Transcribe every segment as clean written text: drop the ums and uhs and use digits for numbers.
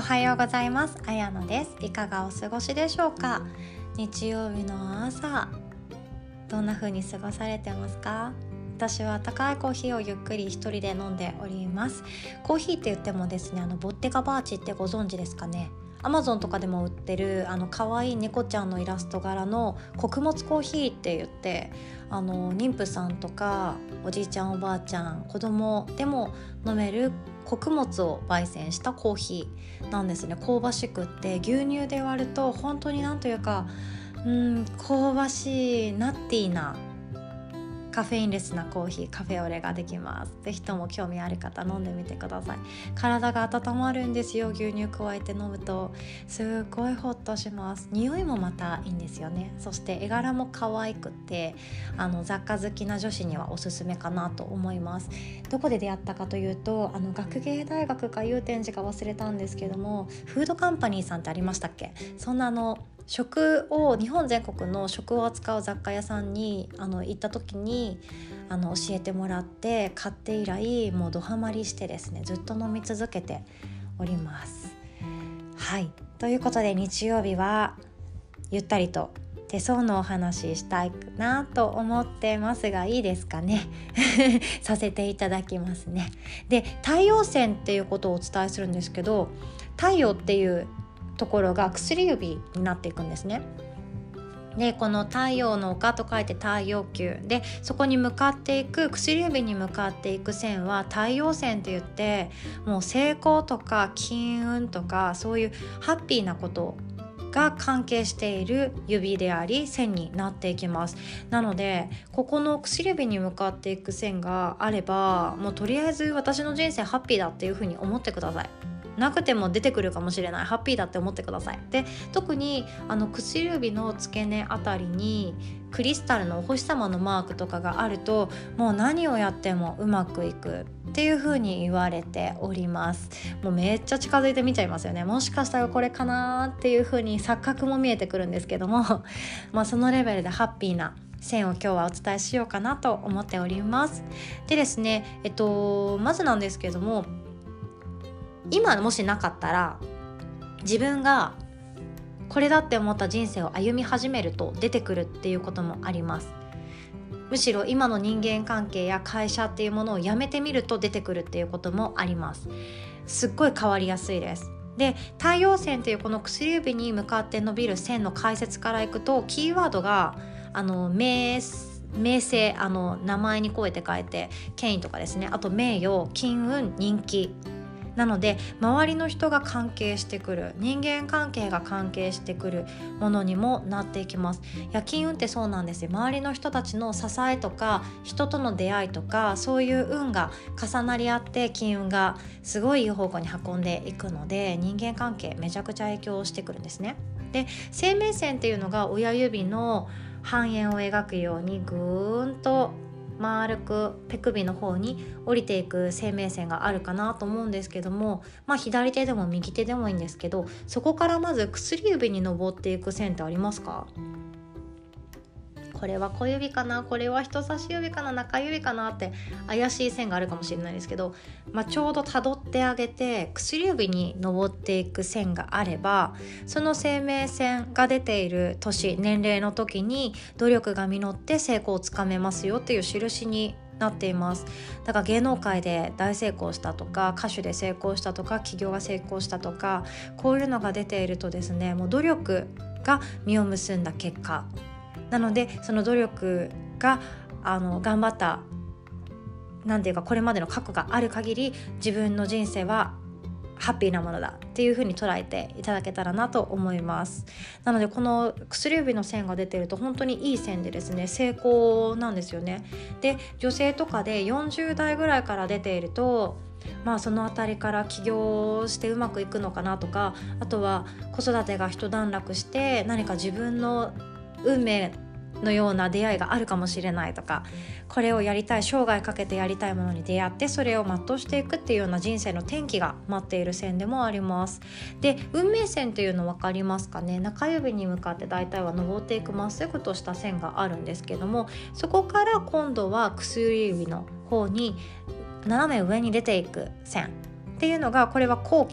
はようございます。あやのです。いかがお過ごしでしょうか。日曜日の朝、どんな風に過ごされてますか？私は温かいコーヒーをゆっくり一人で飲んでおります。コーヒーって言ってもですね、ボッテガバーチってご存知ですかね。アマゾンとかでも売ってる可愛い猫ちゃんのイラスト柄の穀物コーヒーって言って、妊婦さんとかおじいちゃんおばあちゃん子供でも飲める穀物を焙煎したコーヒーなんですね。香ばしくって牛乳で割ると本当になんというか香ばしいナッティーなカフェインレスなコーヒー、カフェオレができます。ぜひとも興味ある方飲んでみてください。体が温まるんですよ。牛乳加えて飲むとすごいホッとします。匂いもまたいいんですよね。そして絵柄も可愛くて雑貨好きな女子にはおすすめかなと思います。どこで出会ったかというと学芸大学か祐天寺か忘れたんですけども、フードカンパニーさんってありましたっけ？そんな食を日本全国の食を扱う雑貨屋さんに行った時に教えてもらって買って以来もうドハマりしてですね、ずっと飲み続けております。はい、ということで日曜日はゆったりと手相のお話ししたいなと思ってますが、いいですかねさせていただきますね。で、太陽線っていうことをお伝えするんですけど、太陽っていうところが薬指になっていくんですね。で、この太陽の丘と書いて太陽球で、そこに向かっていく薬指に向かっていく線は太陽線って言って、もう成功とか金運とかそういうハッピーなことが関係している指であり線になっていきます。なのでここの薬指に向かっていく線があれば、もうとりあえず私の人生ハッピーだっていう風に思ってください。なくても出てくるかもしれない、ハッピーだって思ってください。で、特に薬指の付け根あたりにクリスタルのお星様のマークとかがあると、もう何をやってもうまくいくっていう風に言われております。もうめっちゃ近づいてみちゃいますよね。もしかしたらこれかなっていう風に錯覚も見えてくるんですけどもそのレベルでハッピーな線を今日はお伝えしようかなと思っております。でですね、まずなんですけども、今もしなかったら自分がこれだって思った人生を歩み始めると出てくるっていうこともあります。むしろ今の人間関係や会社っていうものをやめてみると出てくるっていうこともあります。すっごい変わりやすいです。で、太陽線っていうこの薬指に向かって伸びる線の解説からいくと、キーワードが名声、名前にこうやって書いて権威とかですね、あと名誉、金運、人気なので、周りの人が関係してくる、人間関係が関係してくるものにもなっていきます。金運ってそうなんですよ。周りの人たちの支えとか人との出会いとか、そういう運が重なり合って金運がすごいいい方向に運んでいくので、人間関係めちゃくちゃ影響してくるんですね。で、生命線っていうのが親指の半円を描くようにぐーんと丸く手首の方に降りていく生命線があるかなと思うんですけども、左手でも右手でもいいんですけど、そこからまず薬指に登っていく線ってありますか？これは小指かな、これは人差し指かな、中指かなって怪しい線があるかもしれないですけど、ちょうど辿ってあげて薬指に登っていく線があれば、その生命線が出ている年、年齢の時に努力が実って成功をつかめますよっていう印になっています。だから芸能界で大成功したとか、歌手で成功したとか、起業が成功したとか、こういうのが出ているとですね、もう努力が実を結んだ結果なので、その努力が頑張ったなんていうか、これまでの過去がある限り自分の人生はハッピーなものだっていう風に捉えていただけたらなと思います。なのでこの薬指の線が出てると本当にいい線でですね、成功なんですよね。で、女性とかで40代ぐらいから出ていると、そのあたりから起業してうまくいくのかなとか、あとは子育てが一段落して何か自分の運命のような出会いがあるかもしれないとか、これをやりたい、生涯かけてやりたいものに出会ってそれを全うしていくっていうような人生の転機が待っている線でもあります。で、運命線っていうの分かりますかね。中指に向かって大体は登っていくまっすぐとした線があるんですけども、そこから今度は薬指の方に斜め上に出ていく線っていうのが、これは後期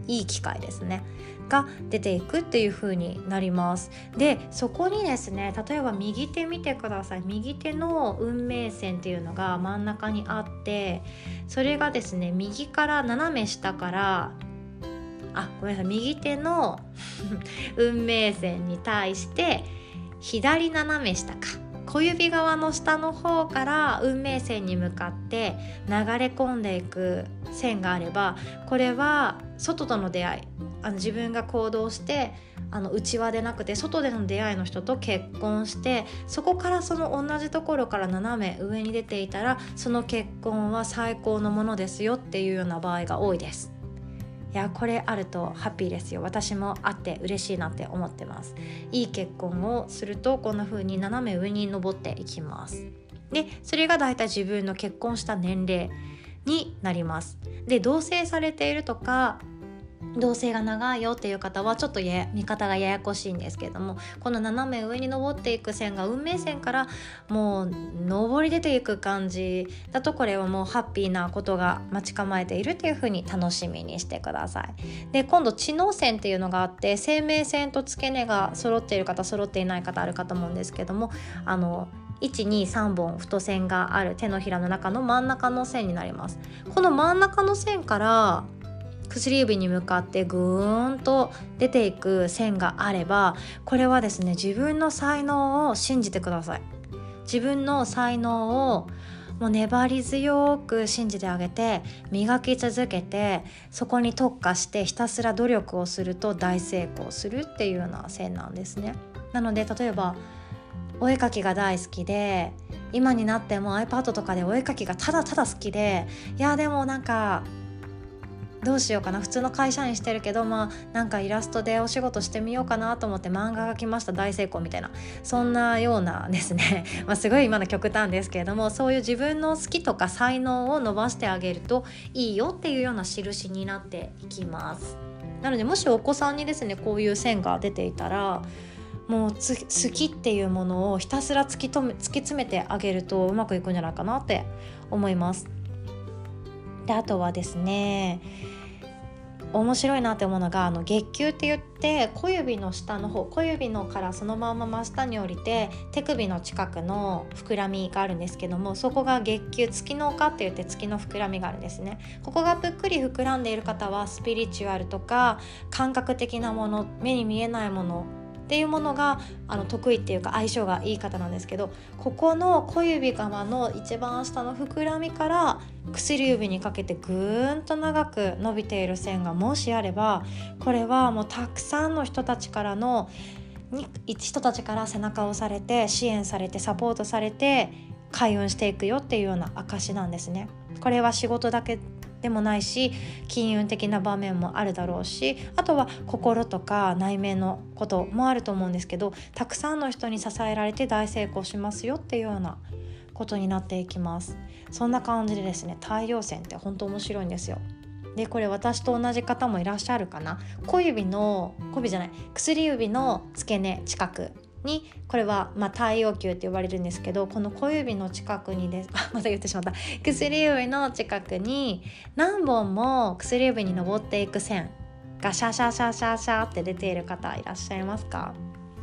いい機会ですねが出ていくっていう風になります。でそこにですね、例えば右手見てください。右手の運命線っていうのが真ん中にあって、それがですね右から斜め下からごめんなさい、右手の運命線に対して左斜め下か小指側の下の方から運命線に向かって流れ込んでいく線があれば、これは外との出会い、自分が行動して内輪でなくて外での出会いの人と結婚して、そこからその同じところから斜め上に出ていたら、その結婚は最高のものですよっていうような場合が多いです。いやこれあるとハッピーですよ。私もあって嬉しいなって思ってます。いい結婚をするとこんな風に斜め上に登っていきます。でそれがだいたい自分の結婚した年齢になります。で同棲されているとか同棲が長いよっていう方はちょっと見方がややこしいんですけれども、この斜め上に登っていく線が運命線からもう登り出ていく感じだと、これはもうハッピーなことが待ち構えているっていう風に楽しみにしてください。で今度知能線っていうのがあって、生命線と付け根が揃っている方揃っていない方あるかと思うんですけども、1,2,3 本太線がある手のひらの中の真ん中の線になります。この真ん中の線から薬指に向かってぐーんと出ていく線があれば、これはですね自分の才能を信じてください。自分の才能をもう粘り強く信じてあげて磨き続けて、そこに特化してひたすら努力をすると大成功するっていうような線なんですね。なので例えばお絵描きが大好きで、今になっても iPad とかでお絵描きがただただ好きで、いやでもなんかどうしようかな、普通の会社員してるけどなんかイラストでお仕事してみようかなと思って漫画描きました、大成功みたいな、そんなようなですねすごい今の極端ですけれども、そういう自分の好きとか才能を伸ばしてあげるといいよっていうような印になっていきます。なのでもしお子さんにですねこういう線が出ていたら、もう好きっていうものをひたすら突き詰めてあげるとうまくいくんじゃないかなって思います。であとはですね、面白いなって思うのが月給って言って、小指の下の方、小指のからそのまま真下に降りて手首の近くの膨らみがあるんですけども、そこが月給、月の丘って言って月の膨らみがあるんですね。ここがぷっくり膨らんでいる方はスピリチュアルとか感覚的なもの、目に見えないものっていうものが得意っていうか相性がいい方なんですけど、ここの小指側の一番下の膨らみから薬指にかけてぐーんと長く伸びている線がもしあれば、これはもうたくさんの人たちから背中を押されて支援されてサポートされて開運していくよっていうような証なんですね。これは仕事だけでもないし、金運的な場面もあるだろうし、あとは心とか内面のこともあると思うんですけど、たくさんの人に支えられて大成功しますよっていうようなことになっていきます。そんな感じでですね、太陽線って本当面白いんですよ。でこれ私と同じ方もいらっしゃるかな。薬指の付け根近くに、これは太陽球って呼ばれるんですけど、この小指の近くにですまた言ってしまった、薬指の近くに何本も薬指に登っていく線がシャシャシャシャシャって出ている方いらっしゃいますか？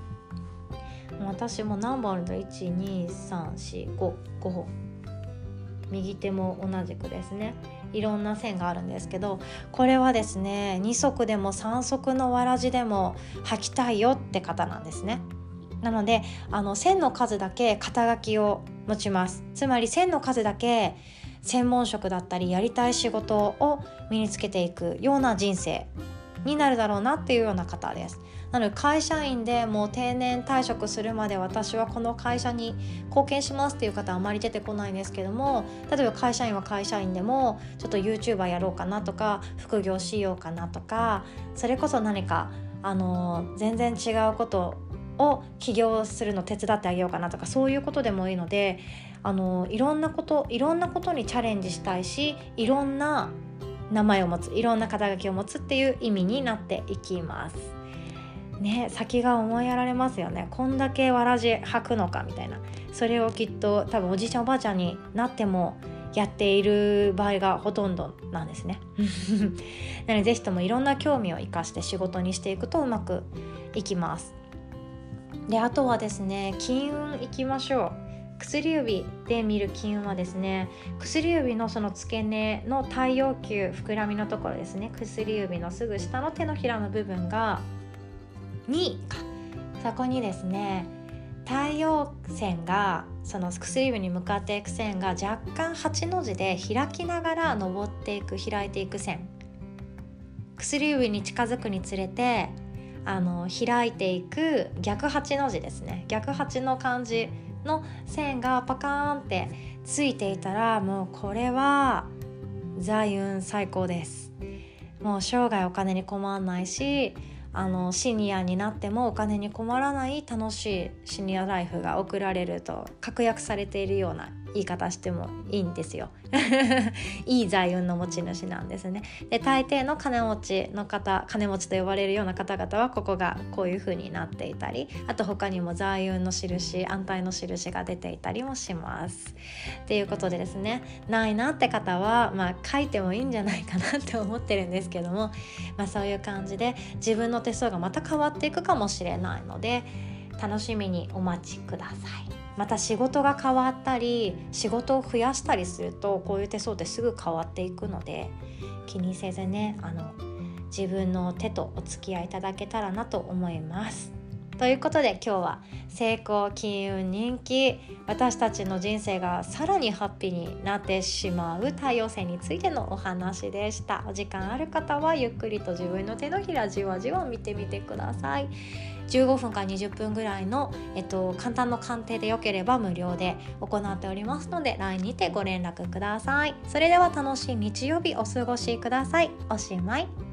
私も何本あるの？ 1,2,3,4,5 本、右手も同じくですね、いろんな線があるんですけど、これはですね2足でも3足のわらじでも履きたいよって方なんですね。なので線の数だけ肩書きを持ちます。つまり線の数だけ専門職だったりやりたい仕事を身につけていくような人生になるだろうなっていうような方です。なので会社員でもう定年退職するまで私はこの会社に貢献しますっていう方はあまり出てこないんですけども、例えば会社員は会社員でもちょっと YouTuber やろうかなとか副業しようかなとか、それこそ何か全然違うことを起業するの手伝ってあげようかなとか、そういうことでもいいので、いろんなことにチャレンジしたいし、いろんな名前を持つ、いろんな肩書きを持つっていう意味になっていきますね。先が思いやられますよね。こんだけわらじ履くのかみたいな。それをきっと多分おじいちゃんおばあちゃんになってもやっている場合がほとんどなんですねなのでぜひともいろんな興味を生かして仕事にしていくとうまくいきます。であとはですね、金運いきましょう。薬指で見る金運はですね、薬指のその付け根の太陽球、膨らみのところですね、薬指のすぐ下の手のひらの部分が2か、そこにですね太陽線が、その薬指に向かっていく線が若干8の字で開きながら登っていく、開いていく線、薬指に近づくにつれて開いていく逆8の字ですね、逆8の感じの線がパカーンってついていたら、もうこれは財運最高です。もう生涯お金に困らないし、シニアになってもお金に困らない楽しいシニアライフが送られると確約されているような言い方してもいいんですよいい財運の持ち主なんですね。で大抵の金持ちの方、金持ちと呼ばれるような方々はここがこういう風になっていたり、あと他にも財運の印、安泰の印が出ていたりもしますっていうことでですね、ないなって方は書いてもいいんじゃないかなって思ってるんですけども、そういう感じで自分の手相がまた変わっていくかもしれないので楽しみにお待ちください。また仕事が変わったり仕事を増やしたりするとこういう手相ってすぐ変わっていくので、気にせずね自分の手とお付き合いいただけたらなと思います。ということで今日は成功、金運、人気、私たちの人生がさらにハッピーになってしまう太陽星についてのお話でした。お時間ある方はゆっくりと自分の手のひらじわじわ見てみてください。15分から20分ぐらいの、簡単の鑑定でよければ無料で行っておりますので LINE にてご連絡ください。それでは楽しい日曜日お過ごしください。おしまい。